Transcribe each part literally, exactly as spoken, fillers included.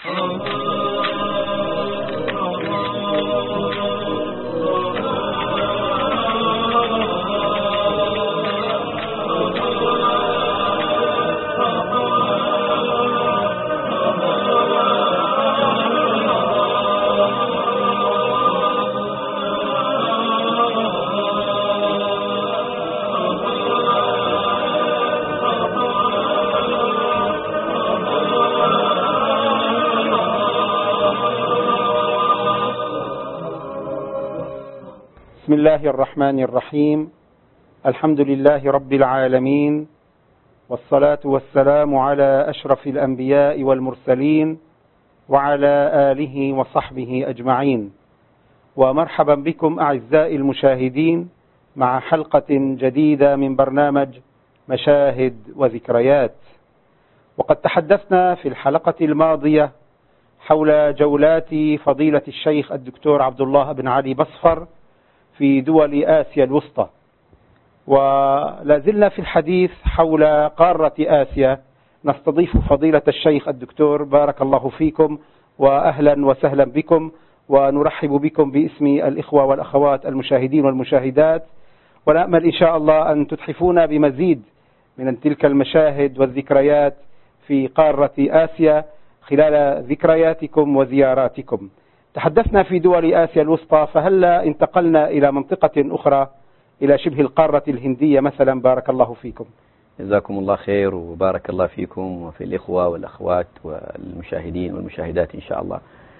بسم الله الرحمن الرحيم. الحمد لله رب العالمين، والصلاة والسلام على أشرف الأنبياء والمرسلين وعلى آله وصحبه أجمعين. ومرحبا بكم أعزائي المشاهدين مع حلقة جديدة من برنامج مشاهد وذكريات. وقد تحدثنا في الحلقة الماضية حول جولات فضيلة الشيخ الدكتور عبد الله بن علي بصفر في دول آسيا الوسطى، ولا زلنا في الحديث حول قارة آسيا. نستضيف فضيلة الشيخ الدكتور، بارك الله فيكم وأهلا وسهلا بكم، ونرحب بكم باسم الإخوة والأخوات المشاهدين والمشاهدات، ونأمل إن شاء الله أن تتحفونا بمزيد من تلك المشاهد والذكريات في قارة آسيا خلال ذكرياتكم وزياراتكم. تحدثنا في دول آسيا الوسطى، فهلا انتقلنا إلى منطقة أخرى، إلى شبه القارة الهندية مثلا. بارك الله فيكم. جزاكم الله خير وبارك الله فيكم وفي الإخوة والأخوات والمشاهدين والمشاهدات إن شاء الله.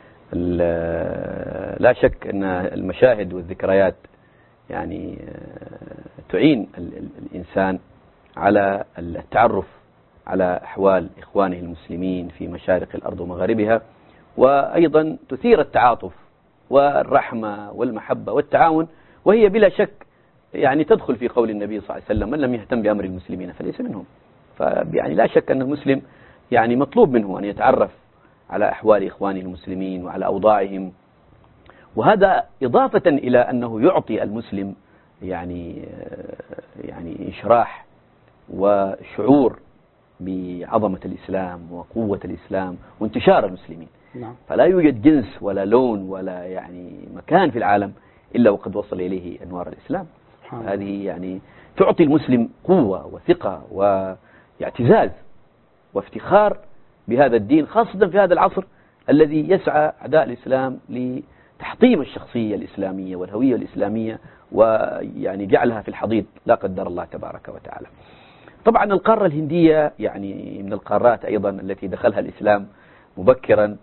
لا شك أن المشاهد والذكريات يعني تعين الإنسان على التعرف على أحوال إخوانه المسلمين في مشارق الأرض ومغاربها، وأيضا تثير التعاطف والرحمة والمحبة والتعاون، وهي بلا شك يعني تدخل في قول النبي صلى الله عليه وسلم: من لم يهتم بأمر المسلمين فليس منهم. فيعني لا شك أن المسلم يعني مطلوب منه أن يتعرف على أحوال إخوانه المسلمين وعلى أوضاعهم، وهذا إضافة إلى أنه يعطي المسلم يعني يعني انشراح وشعور بعظمة الإسلام وقوة الإسلام وانتشار المسلمين. نعم. فلا يوجد جنس ولا لون ولا يعني مكان في العالم إلا وقد وصل إليه أنوار الإسلام. هذه يعني تعطي المسلم قوة وثقة واعتزاز وافتخار بهذا الدين، خاصة في هذا العصر الذي يسعى أعداء الإسلام لتحطيم الشخصية الإسلامية والهوية الإسلامية ويعني جعلها في الحضيض لا قدر الله تبارك وتعالى. طبعا القارة الهندية يعني من القارات أيضا التي دخلها الإسلام مبكرا،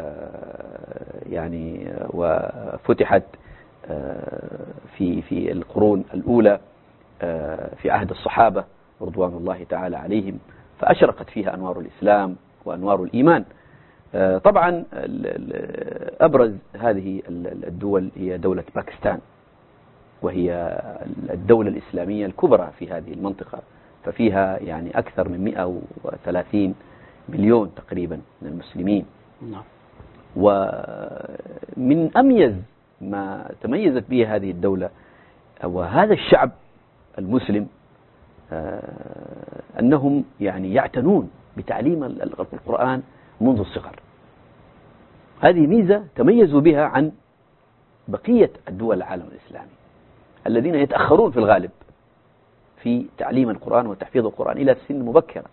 يعني وفتحت في في القرون الأولى في عهد الصحابة رضوان الله تعالى عليهم، فأشرقت فيها أنوار الإسلام وأنوار الإيمان. طبعا أبرز هذه الدول هي دولة باكستان، وهي الدولة الإسلامية الكبرى في هذه المنطقة، ففيها يعني أكثر من مئة وثلاثين مليون تقريبا من المسلمين. نعم. ومن أميز ما تميزت به هذه الدولة وهذا الشعب المسلم أنهم يعني يعتنون بتعليم القرآن منذ الصغر. هذه ميزة تميزوا بها عن بقية الدول العالم الإسلامي الذين يتأخرون في الغالب في تعليم القرآن وتحفيظ القرآن إلى سن مبكرة.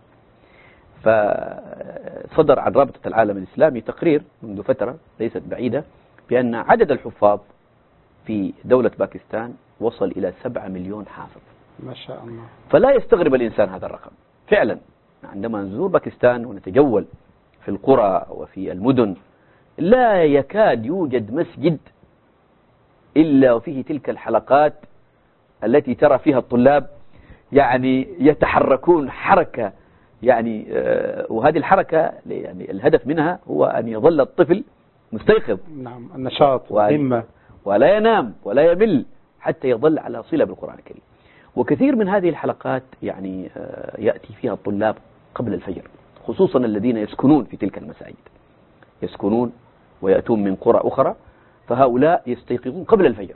فصدر عن رابطة العالم الإسلامي تقرير منذ فترة ليست بعيدة بأن عدد الحفاظ في دولة باكستان وصل إلى سبعة مليون حافظ. ما شاء الله. فلا يستغرب الإنسان هذا الرقم فعلا. عندما نزور باكستان ونتجول في القرى وفي المدن لا يكاد يوجد مسجد إلا وفيه تلك الحلقات التي ترى فيها الطلاب يعني يتحركون حركة يعني وهذه الحركة يعني الهدف منها هو أن يظل الطفل مستيقظ. نعم. النشاط والهمة، ولا ينام ولا يمل حتى يظل على صلة بالقرآن الكريم. وكثير من هذه الحلقات يعني يأتي فيها الطلاب قبل الفجر، خصوصا الذين يسكنون في تلك المساجد، يسكنون ويأتون من قرى أخرى، فهؤلاء يستيقظون قبل الفجر،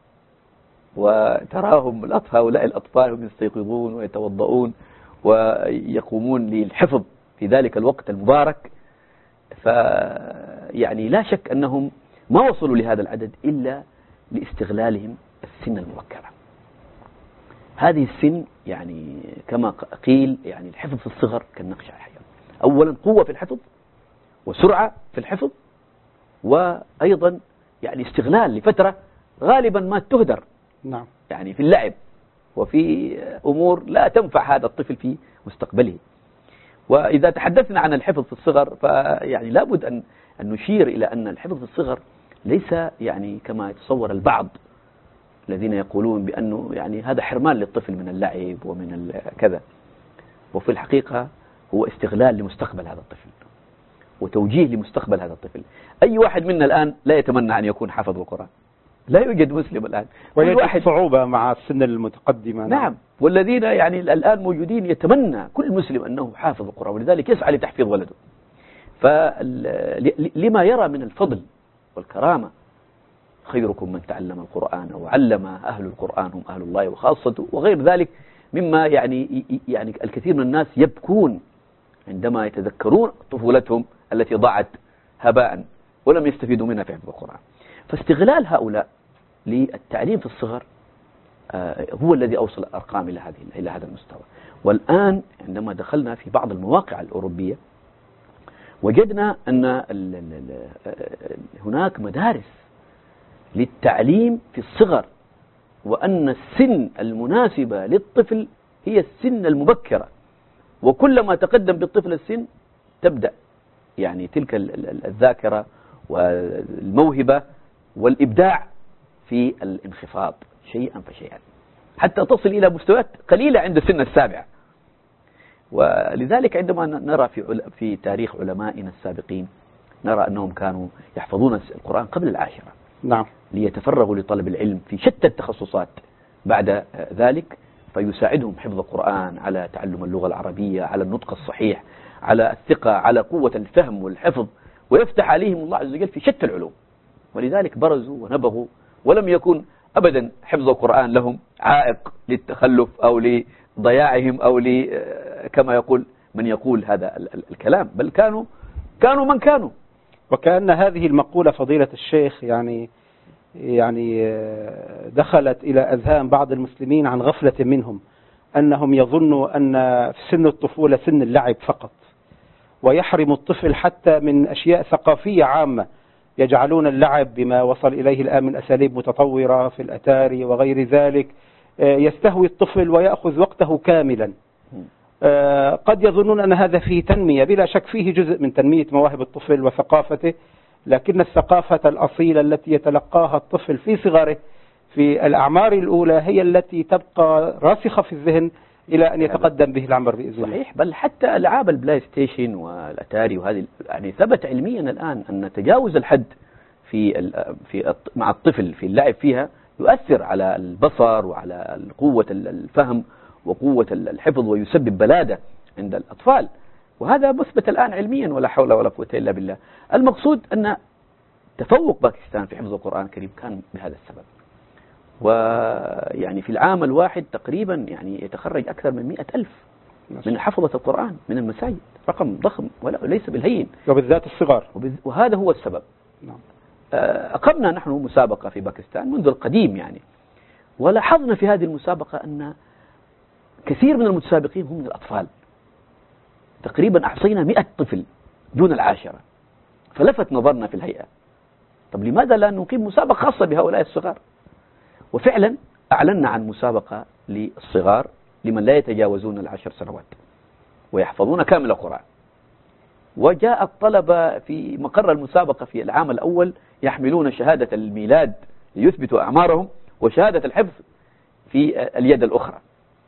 وتراهم هؤلاء الأطفال هم يستيقظون ويتوضؤون ويقومون للحفظ في ذلك الوقت المبارك ف يعني لا شك أنهم ما وصلوا لهذا العدد إلا لاستغلالهم السن المبكرة. هذه السن يعني كما قيل يعني الحفظ في الصغر كالنقش على الحجر. أولا قوة في الحفظ وسرعة في الحفظ، وأيضا يعني استغلال لفترة غالبا ما تهدر نعم. يعني في اللعب وفي أمور لا تنفع هذا الطفل في مستقبله. وإذا تحدثنا عن الحفظ في الصغر فيعني لابد أن أن نشير إلى أن الحفظ في الصغر ليس يعني كما يتصور البعض الذين يقولون بأنه يعني هذا حرمان للطفل من اللعب ومن كذا، وفي الحقيقة هو استغلال لمستقبل هذا الطفل وتوجيه لمستقبل هذا الطفل. أي واحد منا الآن لا يتمنى أن يكون حافظ القرآن، لا يوجد مسلم الآن، ويجد صعوبة مع السن المتقدمة. نعم. والذين يعني الآن موجودين يتمنى كل مسلم أنه حافظ القرآن، ولذلك يسعى لتحفيظ ولده. فلما يرى من الفضل والكرامة، خيركم من تعلم القرآن وعلم، أهل القرآن هم أهل الله وخاصته، وغير ذلك مما يعني يعني الكثير من الناس يبكون عندما يتذكرون طفولتهم التي ضاعت هباء ولم يستفيدوا منها في حفظ القرآن. فاستغلال هؤلاء للتعليم في الصغر هو الذي أوصل الأرقام إلى هذه إلى هذا المستوى. والآن عندما دخلنا في بعض المواقع الأوروبية وجدنا أن هناك مدارس للتعليم في الصغر، وأن السن المناسبة للطفل هي السن المبكرة، وكلما تقدم بالطفل السن تبدأ يعني تلك الذاكرة والموهبة والإبداع في الانخفاض شيئا فشيئا حتى تصل إلى مستويات قليلة عند سن السابعة. ولذلك عندما نرى في في تاريخ علمائنا السابقين نرى أنهم كانوا يحفظون القرآن قبل العاشرة. نعم. ليتفرغوا لطلب العلم في شتى التخصصات بعد ذلك، فيساعدهم حفظ القرآن على تعلم اللغة العربية، على النطق الصحيح، على الثقة، على قوة الفهم والحفظ، ويفتح عليهم الله عز وجل في شتى العلوم. ولذلك برزوا ونبغوا، ولم يكن أبدا حفظ القرآن لهم عائق للتخلف أو لضياعهم أو ل كما يقول من يقول هذا الكلام، بل كانوا كانوا من كانوا. وكأن هذه المقولة فضيلة الشيخ يعني يعني دخلت إلى أذهان بعض المسلمين عن غفلة منهم، أنهم يظنوا أن في سن الطفولة سن اللعب فقط، ويحرم الطفل حتى من أشياء ثقافية عامة، يجعلون اللعب بما وصل إليه الآن من أساليب متطورة في الأتاري وغير ذلك يستهوي الطفل ويأخذ وقته كاملا. قد يظنون أن هذا فيه تنمية، بلا شك فيه جزء من تنمية مواهب الطفل وثقافته، لكن الثقافة الأصيلة التي يتلقاها الطفل في صغره في الأعمار الأولى هي التي تبقى راسخة في الذهن إلى أن يتقدم به العمر بإذن الله. صحيح. بل حتى ألعاب البلاي ستيشن والأتاري وهذه يعني ثبت علميا الآن أن تجاوز الحد في في مع الطفل في اللعب فيها يؤثر على البصر وعلى قوة الفهم وقوة الحفظ، ويسبب بلادة عند الأطفال، وهذا مثبت الآن علميا ولا حول ولا قوة إلا بالله. المقصود أن تفوق باكستان في حفظ القرآن الكريم كان بهذا السبب. ويعني في العام الواحد تقريبا يعني يتخرج أكثر من مئة ألف من حفظة القرآن من المساجد، رقم ضخم وليس بالهين، وبالذات الصغار، وهذا هو السبب. نعم. أقمنا نحن مسابقة في باكستان منذ القديم يعني، ولاحظنا في هذه المسابقة أن كثير من المتسابقين هم من الأطفال، تقريبا أحصينا مئة طفل دون العاشرة، فلفت نظرنا في الهيئة، طب لماذا لا نقيم مسابقة خاصة بهؤلاء الصغار؟ وفعلا أعلنا عن مسابقة للصغار لمن لا يتجاوزون العشر سنوات ويحفظون كامل القرآن. وجاء الطلبة في مقر المسابقة في العام الأول يحملون شهادة الميلاد ليثبتوا أعمارهم وشهادة الحفظ في اليد الأخرى،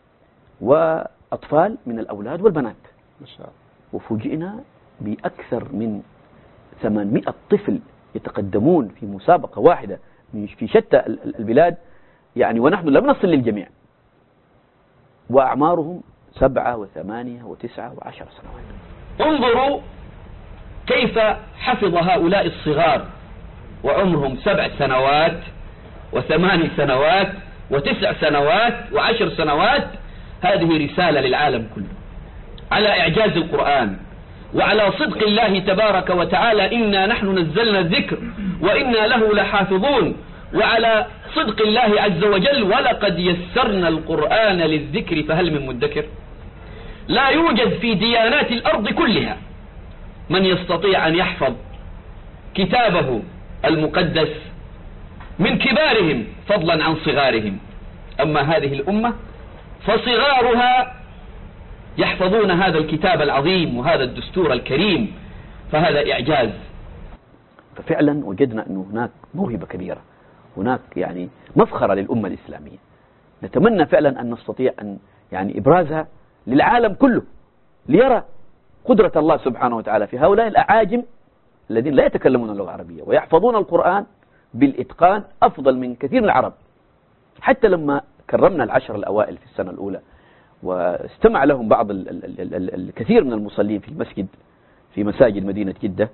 وأطفال من الأولاد والبنات. ما شاء الله. وفوجئنا بأكثر من ثمانمئة طفل يتقدمون في مسابقة واحدة في شتى البلاد يعني، ونحن لم نصل للجميع، وأعمارهم سبعة وثمانية وتسعة وعشر سنوات. انظروا كيف حفظ هؤلاء الصغار وعمرهم سبع سنوات وثمان سنوات وتسع سنوات وعشر سنوات. هذه رسالة للعالم كله على إعجاز القرآن وعلى صدق الله تبارك وتعالى إنا نحن نزلنا الذكر وإنا له لحافظون، وعلى صدق الله عز وجل ولقد يسرنا القرآن للذكر فهل من مدكر. لا يوجد في ديانات الأرض كلها من يستطيع أن يحفظ كتابه المقدس من كبارهم فضلا عن صغارهم. أما هذه الأمة فصغارها يحفظون هذا الكتاب العظيم وهذا الدستور الكريم، فهذا إعجاز. ففعلا وجدنا أنه هناك موهبة كبيرة، هناك يعني مفخرة للأمة الإسلامية، نتمنى فعلا أن نستطيع أن يعني إبرازها للعالم كله ليرى قدرة الله سبحانه وتعالى في هؤلاء الأعاجم الذين لا يتكلمون اللغة العربية ويحفظون القرآن بالإتقان أفضل من كثير من العرب. حتى لما كرمنا العشر الأوائل في السنة الأولى واستمع لهم بعض ال ال ال ال الكثير من المصلين في المسجد في مساجد مدينة جدة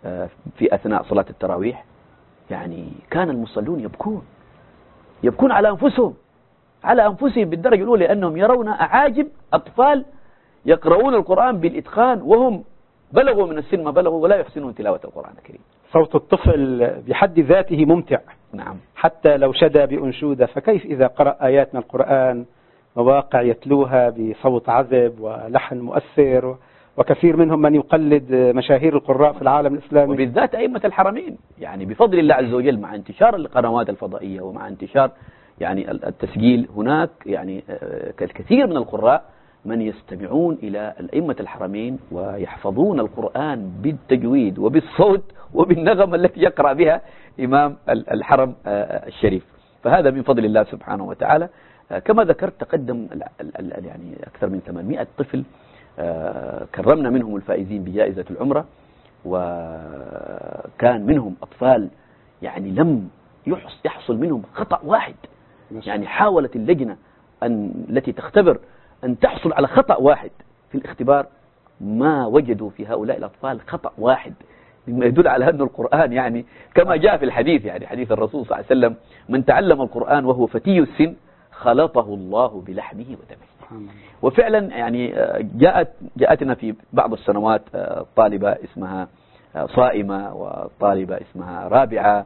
في أثناء صلاة التراويح، يعني كان المصلون يبكون يبكون على أنفسهم على أنفسهم بالدرجة الأولى، لأنهم يرون أعاجم أطفال يقرؤون القرآن بالإتقان وهم بلغوا من السن ما بلغوا ولا يحسنون تلاوة القرآن الكريم. صوت الطفل بحد ذاته ممتع، نعم، حتى لو شدى بأنشودة، فكيف إذا قرأ آيات من القرآن مواقع يتلوها بصوت عذب ولحن مؤثر، وكثير منهم من يقلد مشاهير القراء في العالم الإسلامي وبالذات أئمة الحرمين. يعني بفضل الله عز وجل مع انتشار القنوات الفضائية ومع انتشار يعني التسجيل، هناك يعني الكثير من القراء من يستمعون إلى الأئمة الحرمين ويحفظون القرآن بالتجويد وبالصوت وبالنغمة التي يقرأ بها إمام الحرم الشريف. فهذا من فضل الله سبحانه وتعالى. كما ذكرت تقدم يعني أكثر من ثمانمائة طفل كرمنا منهم الفائزين بجائزة العمرة، وكان منهم أطفال يعني لم يحصل منهم خطأ واحد. يعني حاولت اللجنة أن التي تختبر أن تحصل على خطأ واحد في الاختبار، ما وجدوا في هؤلاء الأطفال خطأ واحد، مما يدل على أن القرآن يعني كما جاء في الحديث، يعني حديث الرسول صلى الله عليه وسلم: من تعلم القرآن وهو فتي السن خلطه الله بلحمه ودمه. وفعلا يعني جاءت جاءتنا في بعض السنوات طالبة اسمها صائمة، وطالبة اسمها رابعة،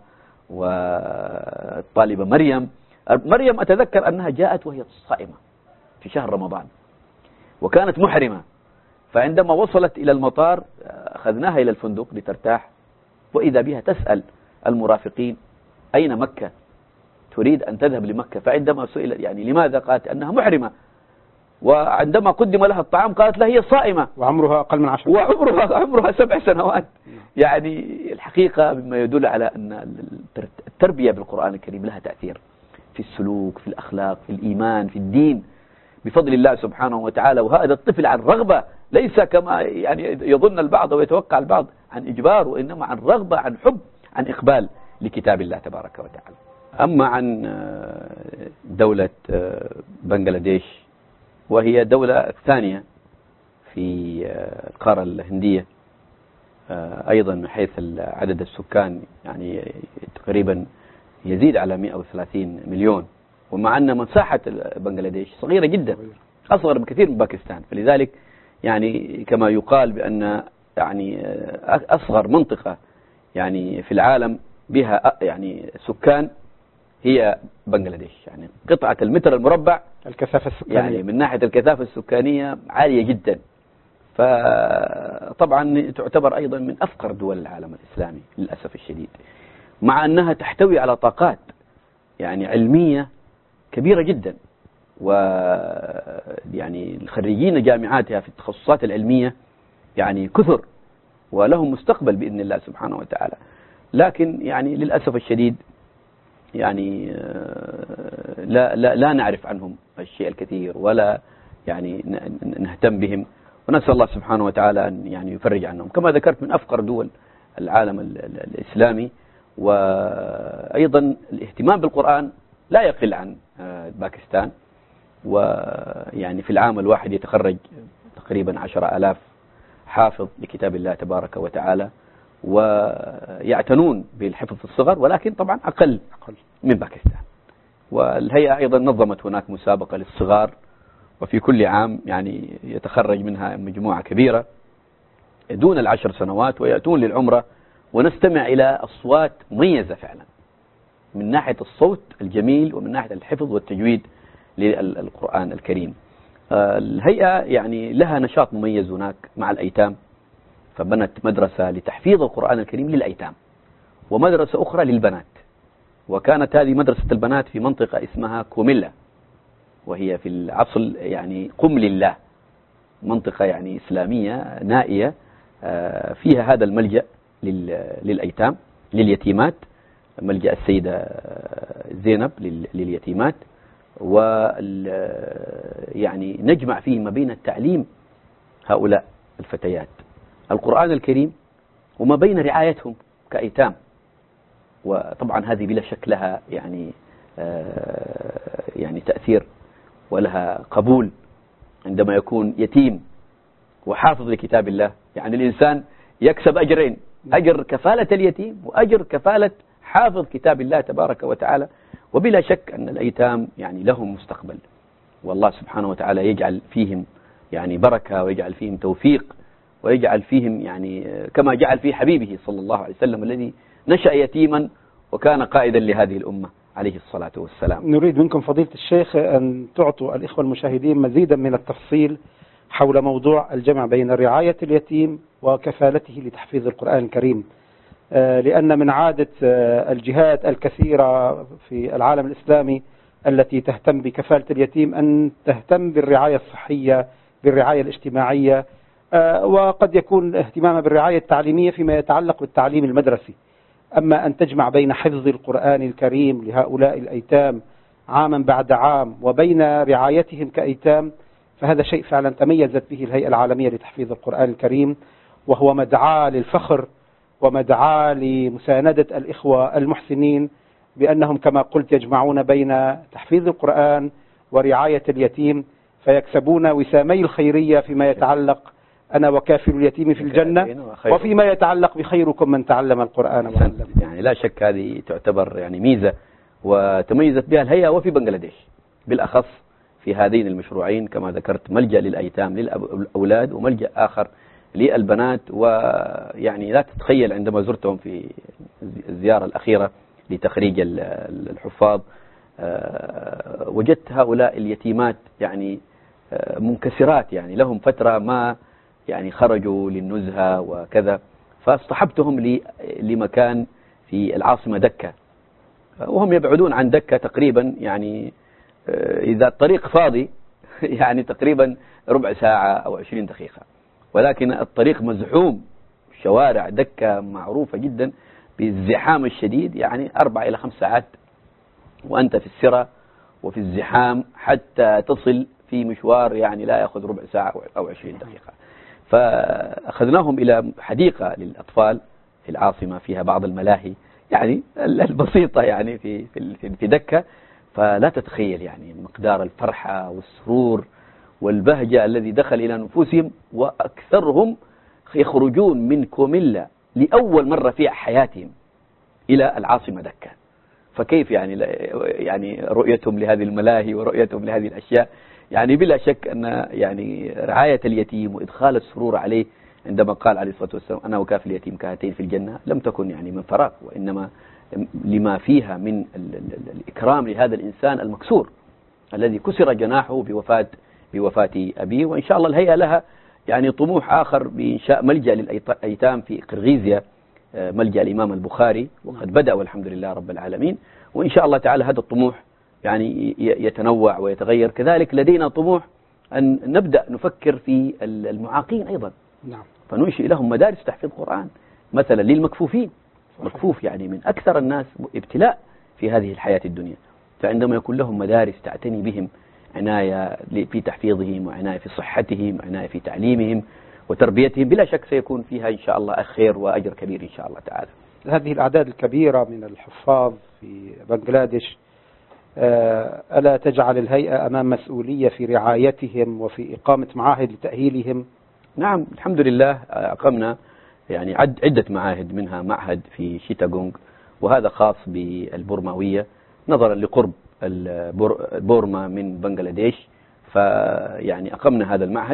وطالبة مريم. مريم أتذكر أنها جاءت وهي صائمة في شهر رمضان وكانت محرمة، فعندما وصلت إلى المطار أخذناها إلى الفندق لترتاح، وإذا بها تسأل المرافقين: أين مكة؟ تريد أن تذهب لمكة. فعندما سئلت يعني لماذا، قالت أنها محرمة. وعندما قدم لها الطعام قالت لا هي صائمة وعمرها أقل من عشر وعمرها عمرها سبع سنوات. يعني الحقيقة مما يدل على أن التربية بالقرآن الكريم لها تأثير في السلوك، في الأخلاق، في الإيمان، في الدين، بفضل الله سبحانه وتعالى. وهذا الطفل عن رغبة، ليس كما يعني يظن البعض ويتوقع البعض عن إجبار، وإنما عن رغبة، عن حب، عن إقبال لكتاب الله تبارك وتعالى. أما عن دولة بنغلاديش، وهي دولة ثانية في القارة الهندية أيضا من حيث عدد السكان، يعني تقريبا يزيد على مئة وثلاثين مليون، ومع أن مساحة بنغلاديش صغيرة جدا، أصغر بكثير من باكستان. فلذلك يعني كما يقال بأن يعني أصغر منطقة يعني في العالم بها يعني سكان هي بنغلاديش. يعني قطعة المتر المربع الكثافة السكانية يعني من ناحية الكثافة السكانية عالية جدا، فطبعا تعتبر أيضا من أفقر دول العالم الإسلامي للأسف الشديد، مع أنها تحتوي على طاقات يعني علمية كبيرة جدا، ويعني الخريجين جامعاتها في التخصصات العلمية يعني كثر ولهم مستقبل بإذن الله سبحانه وتعالى. لكن يعني للأسف الشديد يعني لا, لا, لا نعرف عنهم الشيء الكثير ولا يعني نهتم بهم، ونسأل الله سبحانه وتعالى أن يعني يفرج عنهم. كما ذكرت من أفقر دول العالم الإسلامي، وأيضا الاهتمام بالقرآن لا يقل عن باكستان، ويعني في العام الواحد يتخرج تقريبا عشرة آلاف حافظ لكتاب الله تبارك وتعالى، ويعتنون بالحفظ في الصغر، ولكن طبعا أقل من باكستان. والهيئة أيضا نظمت هناك مسابقة للصغار، وفي كل عام يعني يتخرج منها مجموعة كبيرة دون العشر سنوات ويأتون للعمرة، ونستمع إلى أصوات مميزة فعلا من ناحية الصوت الجميل ومن ناحية الحفظ والتجويد للقرآن الكريم. الهيئة يعني لها نشاط مميز هناك مع الأيتام، فبنت مدرسة لتحفيظ القرآن الكريم للأيتام ومدرسة أخرى للبنات، وكانت هذه مدرسة البنات في منطقة اسمها كوميلا، وهي في العصر يعني قم لله، منطقة يعني إسلامية نائية فيها هذا الملجأ للأيتام لليتيمات، ملجأ السيدة زينب لليتيمات، و يعني نجمع فيه ما بين التعليم هؤلاء الفتيات القرآن الكريم وما بين رعايتهم كأيتام. وطبعا هذه بلا شك لها يعني يعني تأثير ولها قبول عندما يكون يتيم وحافظ لكتاب الله. يعني الإنسان يكسب أجرين، أجر كفالة اليتيم وأجر كفالة حافظ كتاب الله تبارك وتعالى. وبلا شك أن الأيتام يعني لهم مستقبل، والله سبحانه وتعالى يجعل فيهم يعني بركة ويجعل فيهم توفيق ويجعل فيهم يعني كما جعل في حبيبه صلى الله عليه وسلم الذي نشأ يتيما وكان قائدا لهذه الأمة عليه الصلاة والسلام. نريد منكم فضيلة الشيخ أن تعطوا الإخوة المشاهدين مزيدا من التفصيل حول موضوع الجمع بين رعاية اليتيم وكفالته لتحفيظ القرآن الكريم، لأن من عادة الجهات الكثيرة في العالم الإسلامي التي تهتم بكفالة اليتيم أن تهتم بالرعاية الصحية بالرعاية الاجتماعية، وقد يكون اهتمامها بالرعاية التعليمية فيما يتعلق بالتعليم المدرسي. أما أن تجمع بين حفظ القرآن الكريم لهؤلاء الأيتام عاما بعد عام وبين رعايتهم كأيتام، فهذا شيء فعلا تميزت به الهيئة العالمية لتحفيظ القرآن الكريم، وهو مدعاة للفخر ومدعاة لمساندة الإخوة المحسنين بأنهم كما قلت يجمعون بين تحفيظ القرآن ورعاية اليتيم، فيكسبون وسامي الخيرية فيما يتعلق أنا وكافر اليتيم في الجنة، وفيما يتعلق بخيركم من تعلم القرآن وعلمه. يعني لا شك هذه تعتبر يعني ميزة وتميزت بها الهيئة وفي بنغلاديش بالأخص في هذين المشروعين كما ذكرت، ملجأ للأيتام للأولاد وملجأ آخر للبنات. ويعني لا تتخيل عندما زرتهم في الزيارة الأخيرة لتخريج الحفاظ وجدت هؤلاء اليتيمات يعني منكسرات، يعني لهم فترة ما يعني خرجوا للنزهة وكذا، فاصطحبتهم لمكان في العاصمة دكة، وهم يبعدون عن دكة تقريبا يعني إذا الطريق فاضي يعني تقريبا ربع ساعة أو عشرين دقيقة، ولكن الطريق مزحوم. شوارع دكة معروفة جدا بالزحام الشديد، يعني أربع إلى خمس ساعات وأنت في السرة وفي الزحام حتى تصل في مشوار يعني لا يأخذ ربع ساعة أو عشرين دقيقة. فأخذناهم إلى حديقة للأطفال في العاصمة فيها بعض الملاهي يعني البسيطة يعني في في دكة، فلا تتخيل يعني مقدار الفرحة والسرور والبهجة الذي دخل إلى نفوسهم، وأكثرهم يخرجون من كوميلا لأول مرة في حياتهم إلى العاصمة دكة. فكيف يعني يعني رؤيتهم لهذه الملاهي ورؤيتهم لهذه الأشياء، يعني بلا شك أن يعني رعاية اليتيم وإدخال السرور عليه عندما قال عليه الصلاة والسلام أنا وكافل اليتيم كهاتين في الجنة، لم تكن يعني من فراغ، وإنما لما فيها من الإكرام لهذا الإنسان المكسور الذي كسر جناحه بوفاة بوفاة أبيه. وإن شاء الله الهيئة لها يعني طموح آخر بإنشاء ملجأ للأيتام في قرغيزيا، ملجأ الإمام البخاري، وقد بدأ والحمد لله رب العالمين، وإن شاء الله تعالى هذا الطموح يعني يتنوع ويتغير. كذلك لدينا طموح أن نبدأ نفكر في المعاقين أيضا، نعم، فننشئ لهم مدارس تحفيظ قرآن مثلا للمكفوفين. مكفوف يعني من أكثر الناس ابتلاء في هذه الحياة الدنيا، فعندما يكون لهم مدارس تعتني بهم عناية في تحفيظهم وعناية في صحتهم وعناية في تعليمهم وتربيتهم، بلا شك سيكون فيها إن شاء الله خير وأجر كبير إن شاء الله تعالى. هذه الأعداد الكبيرة من الحفاظ في بنغلاديش ألا تجعل الهيئة أمام مسؤولية في رعايتهم وفي إقامة معاهد لتأهيلهم؟ نعم الحمد لله، أقمنا يعني عدة معاهد، منها معهد في شيتاغونغ وهذا خاص بالبرماوية نظرا لقرب البورما من بنغلاديش، فيعني أقمنا هذا المعهد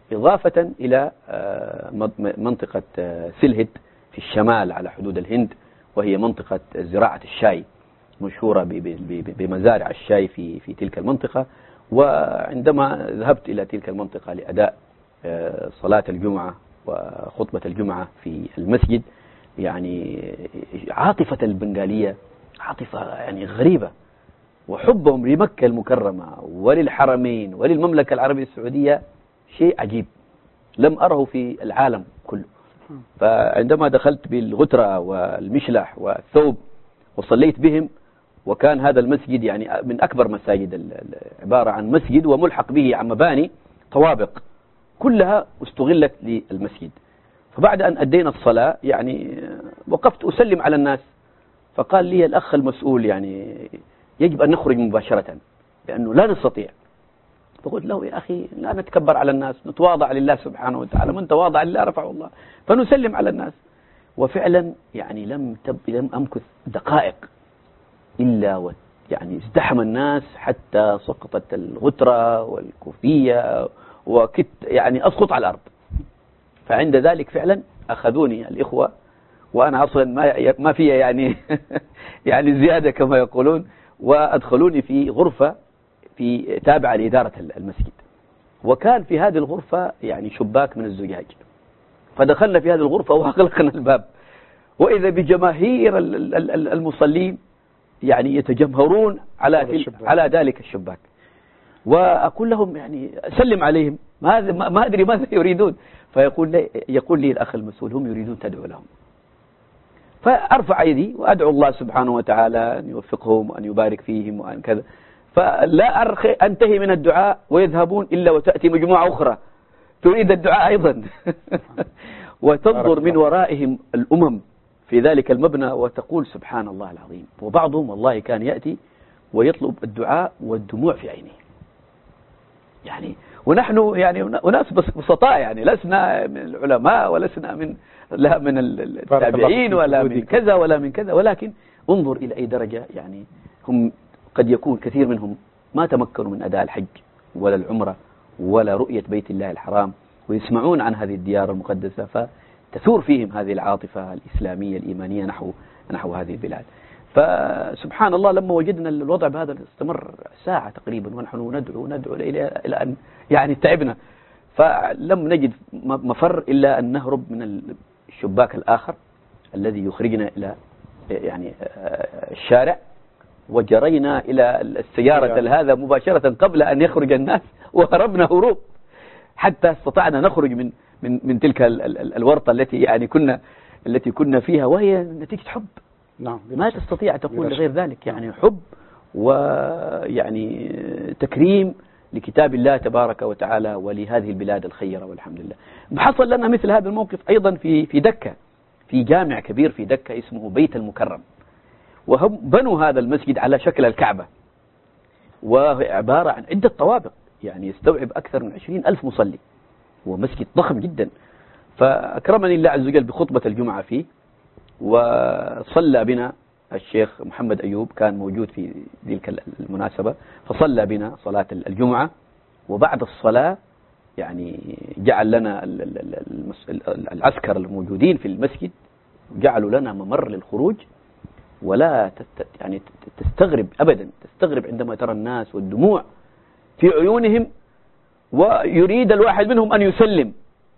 إضافة إلى منطقة سلهد في الشمال على حدود الهند، وهي منطقة زراعة الشاي مشهورة بمزارع الشاي في في تلك المنطقة. وعندما ذهبت إلى تلك المنطقة لأداء صلاة الجمعة وخطبة الجمعة في المسجد، يعني عاطفة البنغالية عاطفة يعني غريبة، وحبهم لمكة المكرمة وللحرمين وللمملكة العربية السعودية شيء عجيب لم أره في العالم كله. فعندما دخلت بالغترة والمشلح والثوب وصليت بهم، وكان هذا المسجد يعني من أكبر مساجد، عبارة عن مسجد وملحق به عن مباني طوابق كلها استغلت للمسجد. فبعد أن أدينا الصلاة يعني وقفت أسلم على الناس، فقال لي الأخ المسؤول يعني يجب أن نخرج مباشرة لأنه لا نستطيع. فقلت له يا أخي لا نتكبر على الناس، نتواضع لله سبحانه وتعالى، من تواضع لله رفعه الله، فنسلم على الناس. وفعلا يعني لم تب لم أمكث دقائق إلا و يعني ازدحم الناس حتى سقطت الغترة والكوفية وكت يعني أسقط على الأرض. فعند ذلك فعلا أخذوني الإخوة، وأنا أصلا ما ما فيها يعني يعني زيادة كما يقولون، وأدخلوني في غرفة في تابعة لإدارة المسجد، وكان في هذه الغرفة يعني شباك من الزجاج. فدخلنا في هذه الغرفة وأغلقنا الباب، وإذا بجماهير المصلين يعني يتجمهرون على على ذلك الشباك. وأقول لهم يعني أسلم عليهم، ما ما أدري ماذا يريدون. فيقول لي يقول لي الأخ المسؤول هم يريدون تدعو لهم. فأرفع يدي وأدعو الله سبحانه وتعالى أن يوفقهم وأن يبارك فيهم وأن كذا. فلا أرخي أنتهي من الدعاء ويذهبون إلا وتأتي مجموعة أخرى تريد الدعاء أيضا وتنظر من ورائهم الأمم في ذلك المبنى وتقول سبحان الله العظيم. وبعضهم والله كان يأتي ويطلب الدعاء والدموع في عينه يعني، ونحن يعني وناس بسطاء يعني، لسنا من العلماء ولسنا من لا من التابعين ولا من كذا ولا من كذا، ولكن انظر إلى أي درجة يعني هم قد يكون كثير منهم ما تمكنوا من أداء الحج ولا العمرة ولا رؤية بيت الله الحرام، ويسمعون عن هذه الديار المقدسة فتثور فيهم هذه العاطفة الإسلامية الإيمانية نحو نحو هذه البلاد. فسبحان الله لما وجدنا الوضع بهذا استمر ساعة تقريبا ونحن ندعو ندعو إلى إلى أن يعني تعبنا، فلم نجد مفر إلا أن نهرب من الشباك الآخر الذي يخرجنا إلى يعني الشارع، وجرينا إلى السيارة هذا مباشرة قبل أن يخرج الناس، وهربنا هروب حتى استطعنا نخرج من من من تلك الورطة التي يعني كنا التي كنا فيها، وهي نتيجة حب. نعم ما تستطيع تقول غير ذلك، يعني حب ويعني تكريم لكتاب الله تبارك وتعالى ولهذه البلاد الخيرة والحمد لله. حصل لنا مثل هذا الموقف أيضا في في دكة، في جامع كبير في دكة اسمه بيت المكرم، وهم بنوا هذا المسجد على شكل الكعبة، وعبارة عن عدة طوابق يعني يستوعب أكثر من عشرين ألف مصلي، ومسجد ضخم جدا. فأكرمني الله عز وجل بخطبة الجمعة فيه، وصلى بنا الشيخ محمد أيوب كان موجود في تلك المناسبة، فصلى بنا صلاة الجمعة. وبعد الصلاة يعني جعل لنا العسكر الموجودين في المسجد جعلوا لنا ممر للخروج، ولا يعني تستغرب أبدا، تستغرب عندما ترى الناس والدموع في عيونهم، ويريد الواحد منهم أن يسلم.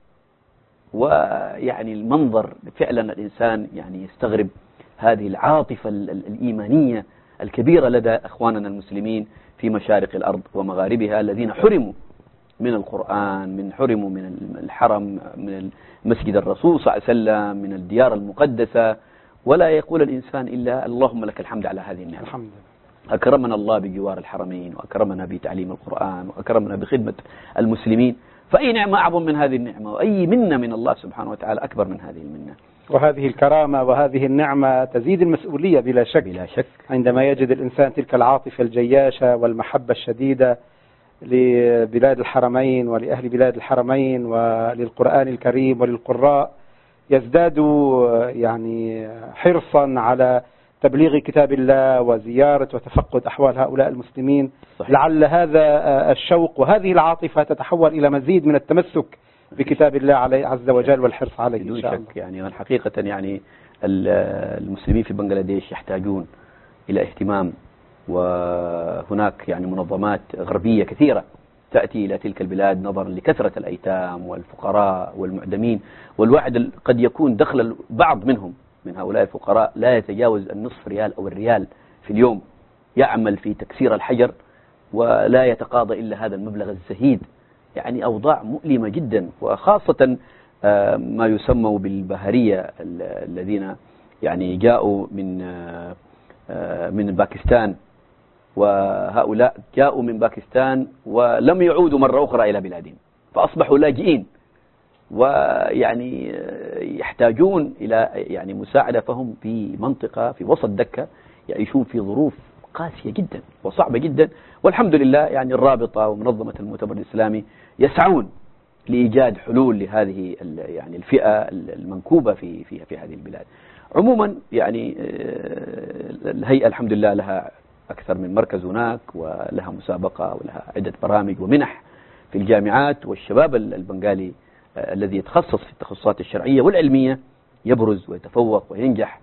ويعني المنظر فعلا الإنسان يعني يستغرب هذه العاطفة الإيمانية الكبيرة لدى أخواننا المسلمين في مشارق الأرض ومغاربها الذين حرموا من القرآن، من حرموا من الحرم، من مسجد الرسول صلى الله عليه وسلم، من الديار المقدسة، ولا يقول الإنسان إلا اللهم لك الحمد على هذه النعمة. الحمد لله. أكرمنا الله بجوار الحرمين، وأكرمنا بتعليم القرآن، وأكرمنا بخدمة المسلمين، فأي نعمة أعظم من هذه النعمة، وأي منة من الله سبحانه وتعالى أكبر من هذه المنة. وهذه الكرامة وهذه النعمة تزيد المسؤولية بلا شك بلا شك عندما يجد الإنسان تلك العاطفة الجياشة والمحبة الشديدة لبلاد الحرمين ولأهل بلاد الحرمين وللقرآن الكريم وللقراء، يزداد يعني حرصا على تبليغ كتاب الله وزيارة وتفقد أحوال هؤلاء المسلمين. صحيح. لعل هذا الشوق وهذه العاطفة تتحول إلى مزيد من التمسك بكتاب الله عليه عز وجل والحرص عليه بدون إن شاء شك. الله. يعني حقيقة يعني المسلمين في بنغلاديش يحتاجون إلى اهتمام، وهناك يعني منظمات غربية كثيرة تأتي إلى تلك البلاد نظرا لكثرة الأيتام والفقراء والمعدمين، والواحد قد يكون دخل بعض منهم من هؤلاء الفقراء لا يتجاوز النصف ريال أو الريال في اليوم، يعمل في تكسير الحجر ولا يتقاضى إلا هذا المبلغ الزهيد. يعني أوضاع مؤلمة جدا، وخاصة ما يسموا بالبهرية الذين يعني جاءوا من من باكستان، وهؤلاء جاءوا من باكستان ولم يعودوا مرة أخرى إلى بلادهم، فأصبحوا لاجئين ويعني يحتاجون إلى يعني مساعدة، فهم في منطقة في وسط دكة يعيشون في ظروف قاسية جدا وصعبة جدا. والحمد لله يعني الرابطة ومنظمة المؤتمر الإسلامي يسعون لإيجاد حلول لهذه يعني الفئة المنكوبة في في في هذه البلاد. عموما يعني الهيئة الحمد لله لها أكثر من مركز هناك، ولها مسابقة ولها عدة برامج ومنح في الجامعات، والشباب البنغالي الذي يتخصص في التخصصات الشرعية والعلمية يبرز ويتفوق وينجح.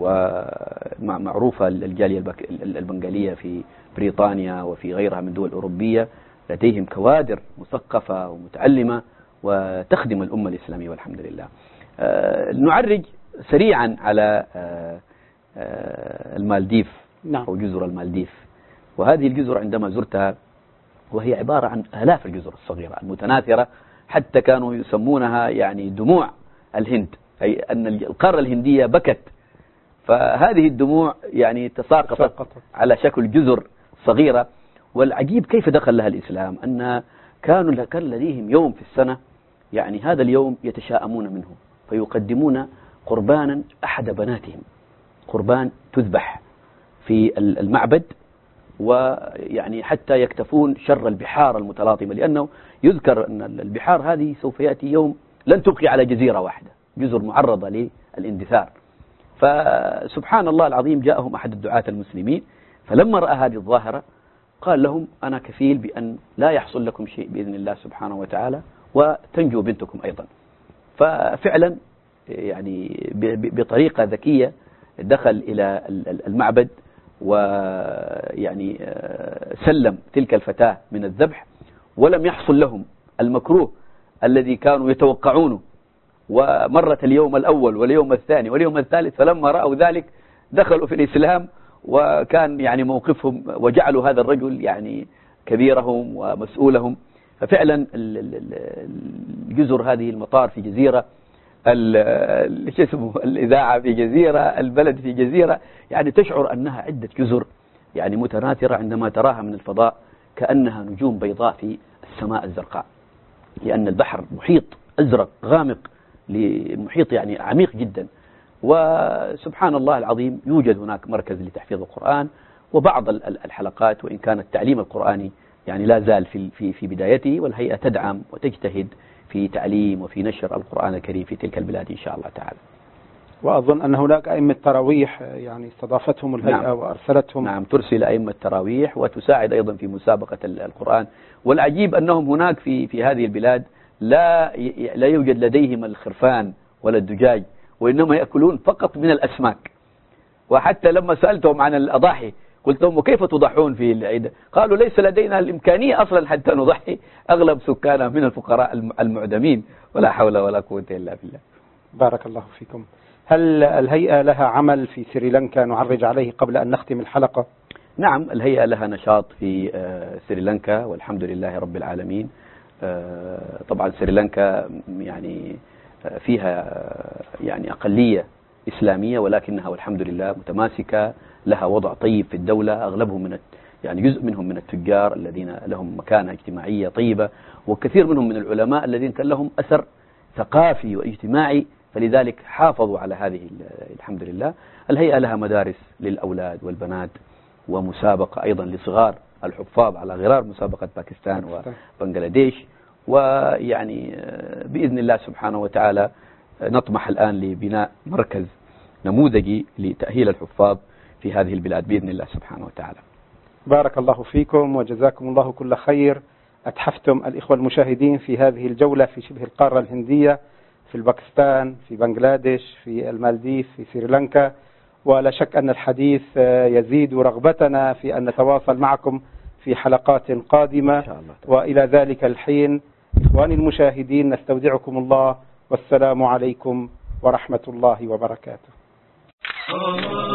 ومعروفة الجالية البنغالية في بريطانيا وفي غيرها من دول أوروبية لديهم كوادر مثقفة ومتعلمة وتخدم الأمة الإسلامية والحمد لله. نعرج سريعا على المالديف نعم. أو جزر المالديف، وهذه الجزر عندما زرتها وهي عبارة عن آلاف الجزر الصغيرة المتناثرة، حتى كانوا يسمونها يعني دموع الهند، أي أن القارة الهندية بكت، فهذه الدموع يعني تساقطت على شكل جزر صغيرة. والعجيب كيف دخل لها الإسلام، أن كانوا كان لديهم يوم في السنة يعني هذا اليوم يتشاءمون منه، فيقدمون قربانا أحد بناتهم، قربان تذبح في المعبد، ويعني حتى يكتفون شر البحار المتلاطمة، لأنه يذكر أن البحار هذه سوف يأتي يوم لن تبقي على جزيرة واحدة، جزر معرضة للاندثار. فسبحان الله العظيم جاءهم أحد الدعاة المسلمين، فلما رأى هذه الظاهرة قال لهم أنا كفيل بأن لا يحصل لكم شيء بإذن الله سبحانه وتعالى، وتنجو بنتكم أيضا. ففعلا يعني بطريقة ذكية دخل إلى المعبد ويعني سلم تلك الفتاة من الذبح، ولم يحصل لهم المكروه الذي كانوا يتوقعونه. ومرت اليوم الأول واليوم الثاني واليوم الثالث، فلما رأوا ذلك دخلوا في الإسلام، وكان يعني موقفهم وجعلوا هذا الرجل يعني كبيرهم ومسؤولهم. ففعلا الجزر هذه، المطار في جزيرة، الإذاعة في جزيرة، البلد في جزيرة، يعني تشعر أنها عدة جزر يعني متناثرة عندما تراها من الفضاء، كأنها نجوم بيضاء في السماء الزرقاء، لأن البحر محيط أزرق غامق، لمحيط يعني عميق جدا. وسبحان الله العظيم يوجد هناك مركز لتحفيظ القرآن وبعض الحلقات، وإن كان التعليم القرآني يعني لا زال في في في بدايته، والهيئة تدعم وتجتهد في تعليم وفي نشر القرآن الكريم في تلك البلاد إن شاء الله تعالى. وأظن أن هناك أئمة تراويح يعني استضافتهم الهيئة. نعم. وأرسلتهم. نعم، ترسل أئمة تراويح وتساعد أيضا في مسابقة القرآن. والعجيب أنهم هناك في في هذه البلاد لا لا يوجد لديهم الخرفان ولا الدجاج، وإنما يأكلون فقط من الأسماك. وحتى لما سألتهم عن الأضاحي قلت لهم وكيف تضحون في العيد؟ قالوا ليس لدينا الإمكانية أصلا حتى نضحي، أغلب سكاننا من الفقراء المعدمين، ولا حول ولا قوة إلا بالله. بارك الله فيكم. هل الهيئة لها عمل في سريلانكا نعرج عليه قبل أن نختم الحلقة؟ نعم، الهيئة لها نشاط في سريلانكا والحمد لله رب العالمين. طبعا سريلانكا يعني فيها يعني أقلية إسلامية، ولكنها والحمد لله متماسكة، لها وضع طيب في الدولة، أغلبهم من يعني جزء منهم من التجار الذين لهم مكانة اجتماعية طيبة، وكثير منهم من العلماء الذين كان لهم أثر ثقافي واجتماعي، فلذلك حافظوا على هذه الحمد لله. الهيئة لها مدارس للأولاد والبنات، ومسابقة أيضا لصغار الحفاظ على غرار مسابقة باكستان وبنغلاديش. ويعني بإذن الله سبحانه وتعالى نطمح الآن لبناء مركز نموذجي لتأهيل الحفاظ في هذه البلاد بإذن الله سبحانه وتعالى. بارك الله فيكم وجزاكم الله كل خير. أتحفتم الإخوة المشاهدين في هذه الجولة في شبه القارة الهندية، في الباكستان، في بنغلاديش، في المالديف، في سريلانكا، ولا شك أن الحديث يزيد رغبتنا في أن نتواصل معكم في حلقات قادمة. إن شاء الله. وإلى ذلك الحين إخواني المشاهدين نستودعكم الله، والسلام عليكم ورحمة الله وبركاته.